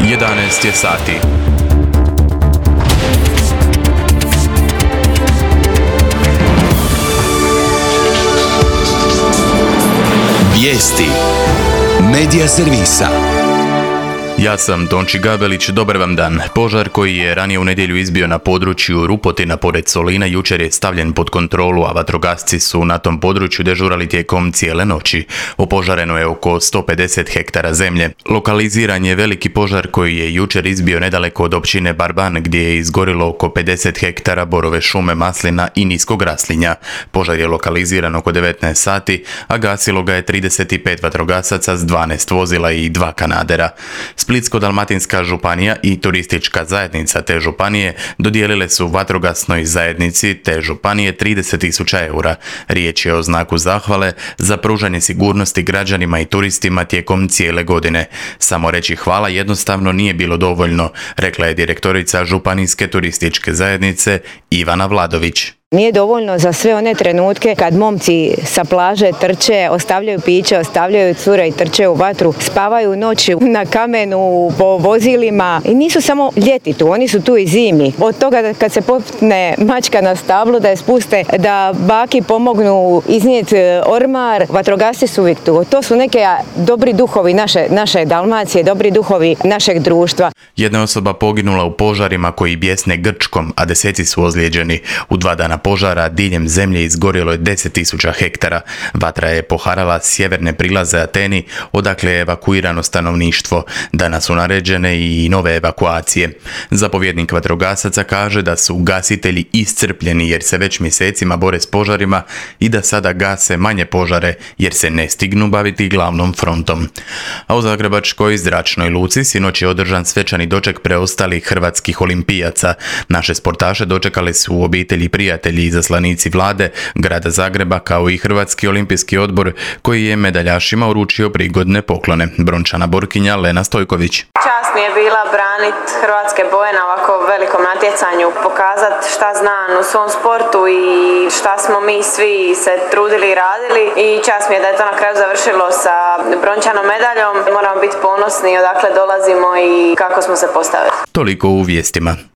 11 je sati. Vijesti Medija servisa. Ja sam Tonči Gabelić, dobar vam dan. Požar koji je ranije u nedjelju izbio na području Rupotina pored Solina jučer je stavljen pod kontrolu, a vatrogasci su na tom području dežurali tijekom cijele noći. Opožareno je oko 150 hektara zemlje. Lokaliziran je veliki požar koji je jučer izbio nedaleko od općine Barban, gdje je izgorilo oko 50 hektara borove šume, maslina i niskog raslinja. Požar je lokaliziran oko 19 sati, a gasilo ga je 35 vatrogasaca s 12 vozila i 2 kanadera. Splitsko-dalmatinska županija i turistička zajednica te županije dodijelile su vatrogasnoj zajednici te županije 30.000 eura. Riječ je o znaku zahvale za pružanje sigurnosti građanima i turistima tijekom cijele godine. Samo reći hvala jednostavno nije bilo dovoljno, rekla je direktorica županijske turističke zajednice Ivana Vladović. Nije dovoljno za sve one trenutke kad momci sa plaže trče, ostavljaju piće, ostavljaju cure i trče u vatru, spavaju noći na kamenu, po vozilima i nisu samo ljeti tu, oni su tu i zimi. Od toga kad se popne mačka na stablu da je spuste, da baki pomognu iznijeti ormar, vatrogasci su uvijek tu. To su neke dobri duhovi naše Dalmacije, dobri duhovi našeg društva. Jedna osoba poginula u požarima koji bjesne Grčkom, a deseci su ozlijeđeni. U 2 dana požara diljem zemlje izgorjelo je 10.000 hektara. Vatra je poharala sjeverne prilaze Ateni, odakle je evakuirano stanovništvo. Danas su naređene i nove evakuacije. Zapovjednik vatrogasaca kaže da su gasitelji iscrpljeni jer se već mjesecima bore s požarima i da sada gase manje požare jer se ne stignu baviti glavnom frontom. A u Zagrebačkoj zračnoj luci sinoć je održan svečani doček preostalih hrvatskih olimpijaca. Naše sportaše dočekali su obitelji, prijatelji i izaslanici vlade grada Zagreba kao i Hrvatski olimpijski odbor koji je medaljašima uručio prigodne poklone. Brončana borkinja Lena Stojković. Čast mi je bila braniti hrvatske boje na ovako velikom natjecanju, pokazati šta znam u svom sportu i šta smo mi svi se trudili i radili i čast mi je da je to na kraju završilo sa brončanom medaljom. Moramo biti ponosni odakle dolazimo i kako smo se postavili. Toliko u vijestima.